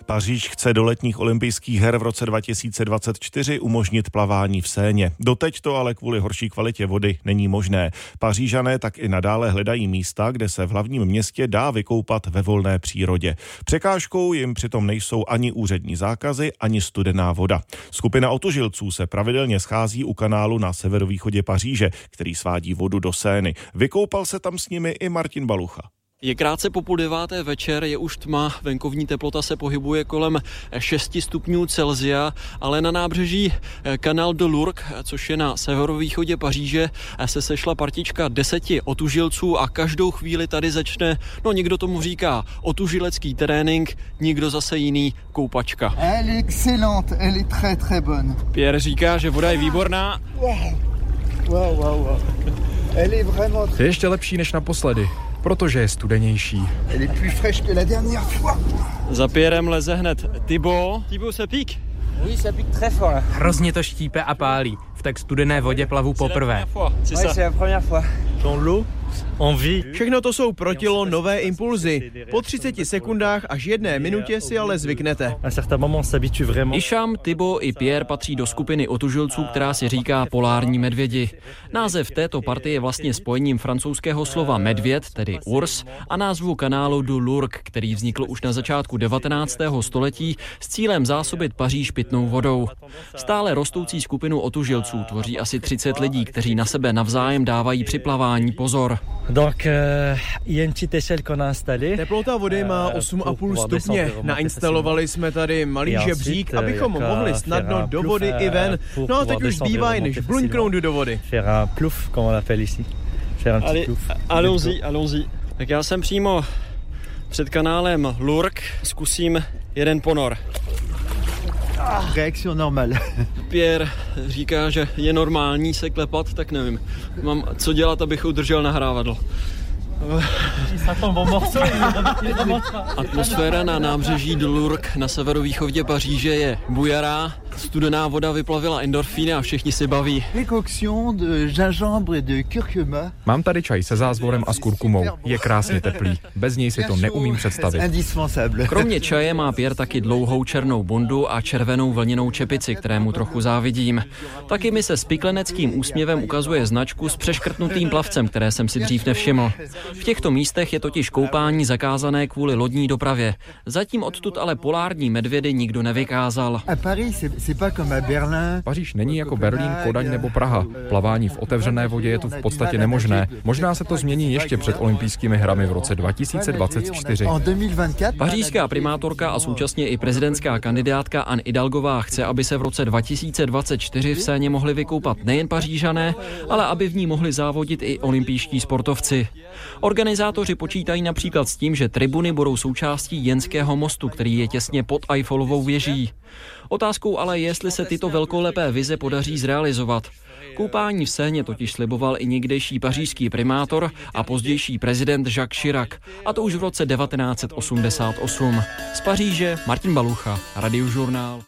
Paříž chce do letních olympijských her v roce 2024 umožnit plavání v Seině. Doteď to ale kvůli horší kvalitě vody není možné. Pařížané tak i nadále hledají místa, kde se v hlavním městě dá vykoupat ve volné přírodě. Překážkou jim přitom nejsou ani úřední zákazy, ani studená voda. Skupina otužilců se pravidelně schází u kanálu na severovýchodě Paříže, který svádí vodu do Seiny. Vykoupal se tam s nimi i Martin Balucha. Je krátce po 9:30 večer, je už tma, venkovní teplota se pohybuje kolem 6 stupňů Celsia, ale na nábřeží Canal de Lourdes, což je na severovýchodě Paříže, se sešla partička 10 otužilců a každou chvíli tady začne, někdo tomu říká otužilecký trénink, někdo zase jiný koupačka. Elle est excellente, elle est très très bonne. Pierre říká, že voda je výborná. Wow. Elle est vraiment... Je ještě lepší než naposledy, protože je studenější. Elle est plus fraîche que la dernière fois. Za Pierrem leze hned Thibaut. Thibaut se pique. Oui, ça pique très fort. Hrozně to štípe a pálí. V tak studené vodě plavu poprvé. C'est la première fois. Všechno to jsou protilo nové impulzy. Po 30 sekundách až 1 minutě si ale zvyknete. Hicham, Thibaut i Pierre patří do skupiny otužilců, která si říká polární medvědi. Název této partie je vlastně spojením francouzského slova medvěd, tedy urs, a názvu kanálu du Lourdes, který vznikl už na začátku 19. století s cílem zásobit Paříž pitnou vodou. Stále rostoucí skupinu otužilců tvoří asi 30 lidí, kteří na sebe navzájem dávají při plavání pozor. Teplota vody má 8,5 stupně. Nainstalovali jsme tady malý žebřík, abychom mohli snadno do vody i ven. No a teď už zbývá jen než bluňknout do vody. Allons-y. Tak já jsem přímo před kanálem Lourdes, zkusím jeden ponor. Réaction normale. Pierre říká, že je normální se klepat, tak nevím. Mám co dělat, abych udržel nahrávadlo. Atmosféra na nábřeží de Lourdes na severovýchodě Paříže je bujará. Studená voda vyplavila endorfíny a všichni si baví. Décoction de gingembre et de curcuma. Mám tady čaj se zázvorem a s kurkumou. Je krásně teplý. Bez něj si to neumím představit. Kromě čaje má Pierre taky dlouhou černou bundu a červenou vlněnou čepici, kterému trochu závidím. Taky mi se spikleneckým úsměvem ukazuje značku s přeškrtnutým plavcem, které jsem si dřív nevšiml. V těchto místech je totiž koupání zakázané kvůli lodní dopravě. Zatím odtud ale polární medvědy nikdo nevykázal. Paříž není jako Berlín, Kodaň nebo Praha. Plavání v otevřené vodě je tu v podstatě nemožné. Možná se to změní ještě před olympijskými hrami v roce 2024. Pařížská primátorka a současně i prezidentská kandidátka Anne Hidalgová chce, aby se v roce 2024 v Seině mohli vykoupat nejen Pařížané, ale aby v ní mohli závodit i olympijští sportovci. Organizátoři počítají například s tím, že tribuny budou součástí Jenského mostu, který je těsně pod Eiffelovou věží. Otázkou ale je, jestli se tyto velkolepé vize podaří zrealizovat. Koupání v Seině totiž sliboval i někdejší pařížský primátor a pozdější prezident Jacques Chirac, a to už v roce 1988. Z Paříže Martin Balucha, Radiožurnál.